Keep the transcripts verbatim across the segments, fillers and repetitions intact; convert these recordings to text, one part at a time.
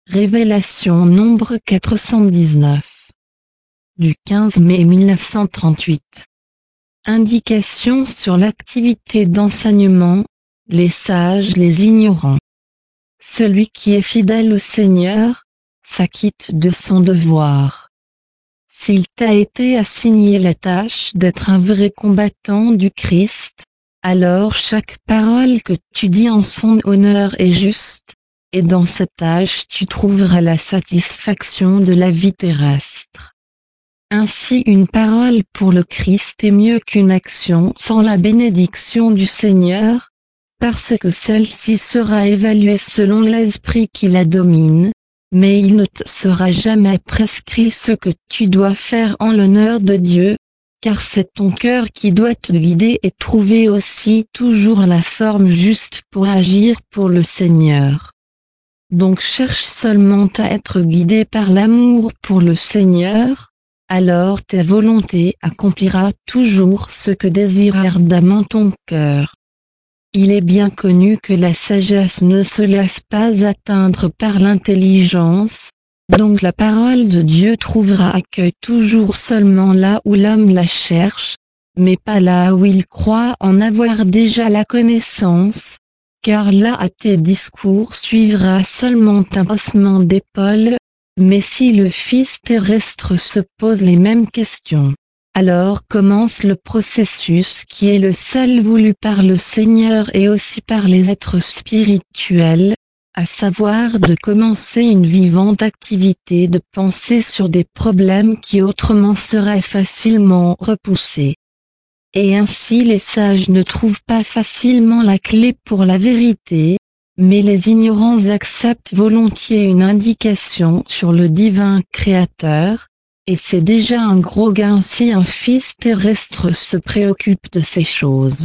Révélation nombre quatre cent dix-neuf. Du quinze mai mille neuf cent trente-huit. Indication sur l'activité d'enseignement, les sages les ignorants. Celui qui est fidèle au Seigneur, s'acquitte de son devoir. S'il t'a été assigné la tâche d'être un vrai combattant du Christ, alors chaque parole que tu dis en son honneur est juste, et dans cette tâche tu trouveras la satisfaction de la vie terrestre. Ainsi une parole pour le Christ est mieux qu'une action sans la bénédiction du Seigneur, parce que celle-ci sera évaluée selon l'esprit qui la domine, mais il ne te sera jamais prescrit ce que tu dois faire en l'honneur de Dieu, car c'est ton cœur qui doit te guider et trouver aussi toujours la forme juste pour agir pour le Seigneur. Donc cherche seulement à être guidé par l'amour pour le Seigneur, alors ta volonté accomplira toujours ce que désire ardemment ton cœur. Il est bien connu que la sagesse ne se laisse pas atteindre par l'intelligence, donc la parole de Dieu trouvera accueil toujours seulement là où l'homme la cherche, mais pas là où il croit en avoir déjà la connaissance, car là à tes discours suivra seulement un haussement d'épaule, mais si le Fils terrestre se pose les mêmes questions, alors commence le processus qui est le seul voulu par le Seigneur et aussi par les êtres spirituels, à savoir de commencer une vivante activité de pensée sur des problèmes qui autrement seraient facilement repoussés. Et ainsi les sages ne trouvent pas facilement la clé pour la vérité, mais les ignorants acceptent volontiers une indication sur le divin Créateur, et c'est déjà un gros gain si un fils terrestre se préoccupe de ces choses.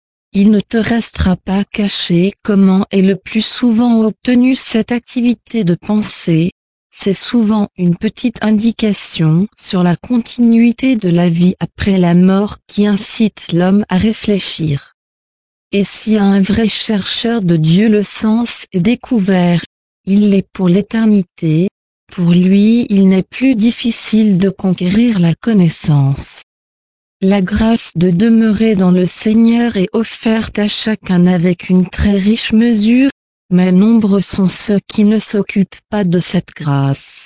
Il ne te restera pas caché comment est le plus souvent obtenue cette activité de pensée, c'est souvent une petite indication sur la continuité de la vie après la mort qui incite l'homme à réfléchir. Et si à un vrai chercheur de Dieu le sens est découvert, il l'est pour l'éternité, pour lui il n'est plus difficile de conquérir la connaissance. La grâce de demeurer dans le Seigneur est offerte à chacun avec une très riche mesure, mais nombreux sont ceux qui ne s'occupent pas de cette grâce.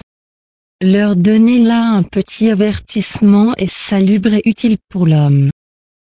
Leur donner là un petit avertissement est salubre et utile pour l'homme.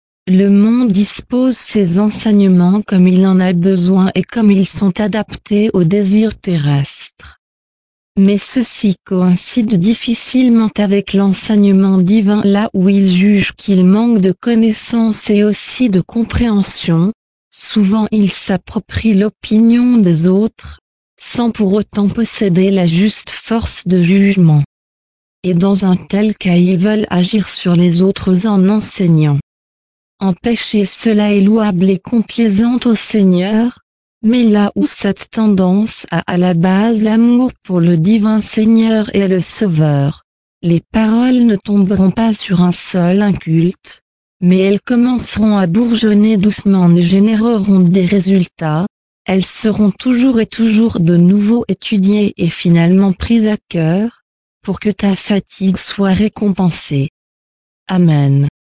Le monde dispose ses enseignements comme il en a besoin et comme ils sont adaptés aux désirs terrestres. Mais ceux-ci coïncident difficilement avec l'enseignement divin là où il juge qu'il manque de connaissance et aussi de compréhension. Souvent ils s'approprient l'opinion des autres, sans pour autant posséder la juste force de jugement. Et dans un tel cas ils veulent agir sur les autres en enseignant. Empêcher cela est louable et complaisant au Seigneur, mais là où cette tendance a à la base l'amour pour le divin Seigneur et le Sauveur, les paroles ne tomberont pas sur un seul inculte, mais elles commenceront à bourgeonner doucement et généreront des résultats, elles seront toujours et toujours de nouveau étudiées et finalement prises à cœur, pour que ta fatigue soit récompensée. Amen.